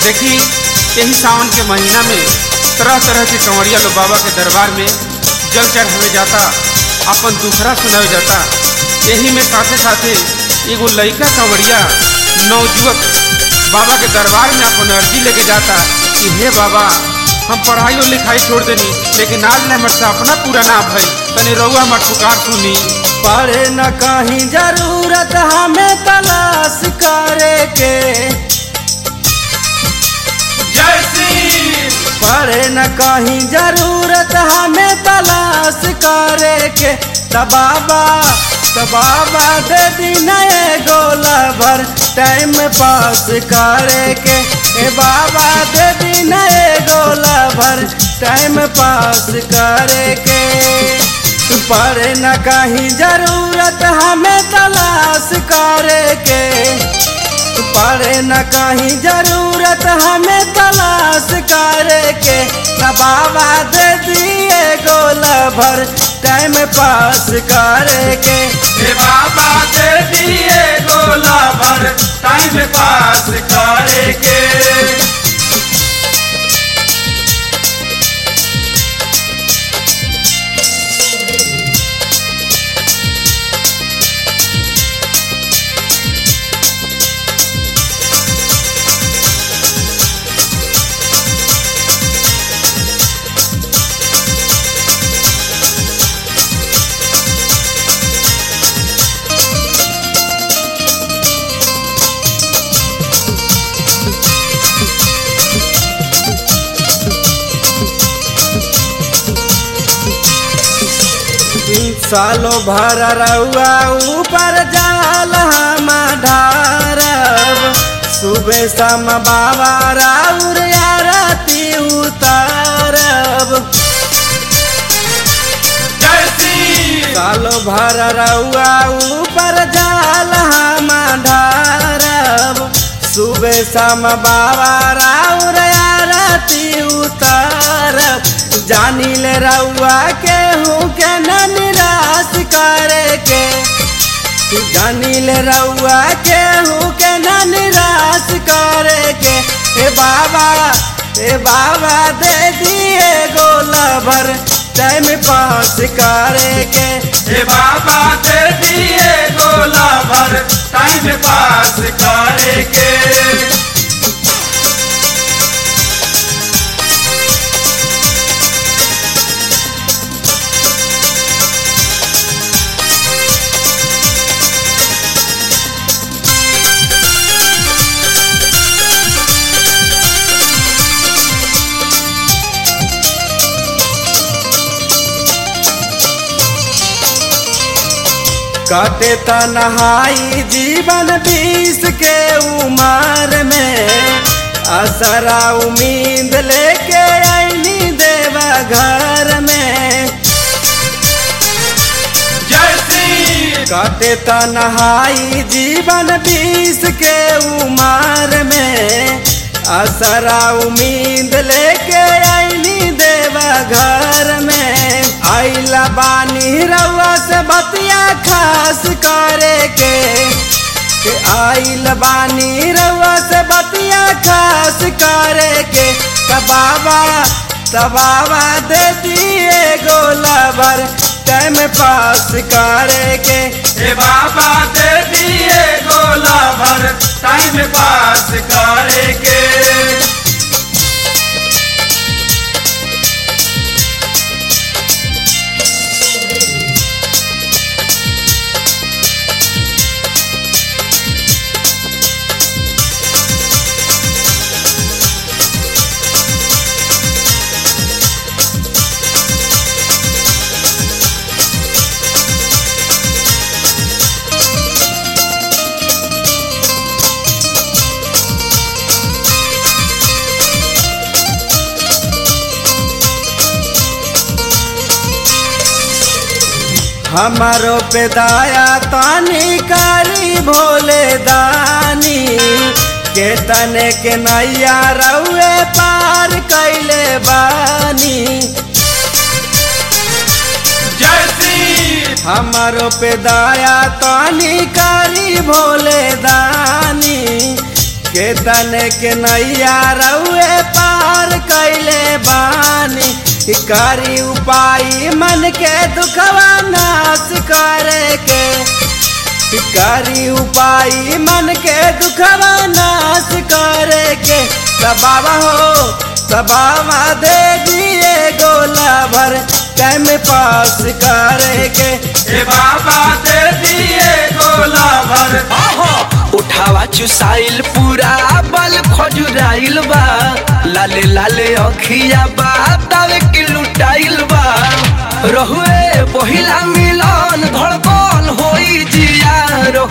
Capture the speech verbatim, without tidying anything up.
देखी यही सावन के महीना में तरह तरह के कंवरिया लोग बाबा के दरबार में जल चढ़ावे जाता, अपन दुखरा सुनावे जाता। यही में साथे साथे एगो लड़का कंवरिया नवजुवक बाबा के दरबार में अपन अर्जी लेके जाता कि हे बाबा हम पढ़ाई और लिखाई छोड़ देनी, लेकिन आज न हमारे सपना पूरा ना भई, तनी रउआ हमार पुकार सुनी। पढ़े न कहीं जरूरत हमें तलाश करे के, पढ़े न कहीं जरूरत हमें तलाश करे के। तब बाबा तब बाबा दे दिन गोला भर टाइम पास करे के। ए बाबा दे दिन गोला भर टाइम पास करे के। पढ़े न कहीं जरूरत हमें तलाश करे के, पढ़े न कहीं जरूरत हमें तलाश करे के। न बाबा दे दिए गोला भर टाइम पास करे के। हे बाबा दे दिए गोला भर टाइम पास करे के। सालो भर रउआ ऊपर जाल हम ढारब, सुबह शाम बाबा राउर आरती उतारब। सालो भर रउआ ऊपर जाल हम ढारब, सुबह शाम बाबा राउर आरती उतारब। जानी ले रउआ के हूँ के न निराश करे के, जानी ले रउआ के हूँ के न निराश करे के। हे बाबा हे बाबा दे दिए गोला भर टाइम पास करे के। हे बाबा दे दिए गोला भर टाइम पास करे के। काटे तन्हाई जीवन बीस के उम्र में, असरा उम्मीद लेके आईनी देवा घर में। काटे तन्हाई जीवन बीस के उम्र में, असरा उम्मीद लेके आईनी देवा घर में। आइला बानी रउआ से बतिया खास करे के, आइल बानी रउआ से बतिया खास करे के। तब बाबा तब बाबा दे दिए गोला भर टाइम पास करे के। हे बाबा दे दिए गोला भर टाइम पास करे के। हमारो पे दाया तानी कारी भोले दानी, के तने के नैया रउए पार कैले बानी। हमारो पे दाया तानी कारी भोले दानी, के तने के नैया रउए पार कैले बानी करी उपाय मन के दुखवा नाश करे के करी उपाय मन के दुखवा नाश करे के सब बाबा हो सब बाबा दे दिए गोला भर टाइम पास करे के ए बाबा दे दिए गोला भर उठावा चुसाइल पूरा बल खजुराइल बा लाले लाले अखिया बा तावे की लुटाइल बा रहुए पहिला मिलन धड़कन होई जिया